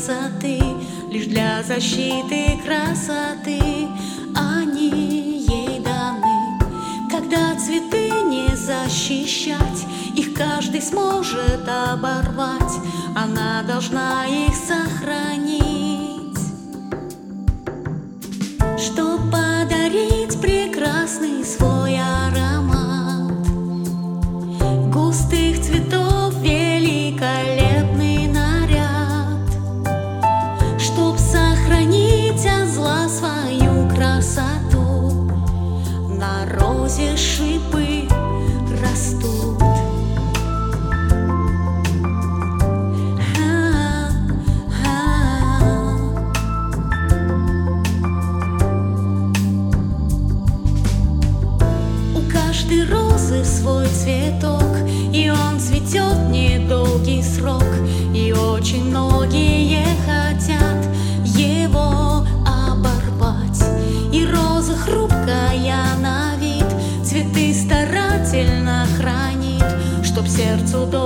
высоты, лишь для защиты красоты они ей даны. Когда цветы не защищать, их каждый сможет оборвать, она должна их сохранить. Чтоб подарить прекрасный свой аромат густых цветов, великолепный наряд, чтоб сохранить от зла свою красоту, на розе шипы растут. Каждой розы свой цветок, и он цветет недолгий срок, и очень многие хотят его оборвать. И роза хрупкая на вид, цветы старательно хранит, чтоб сердцу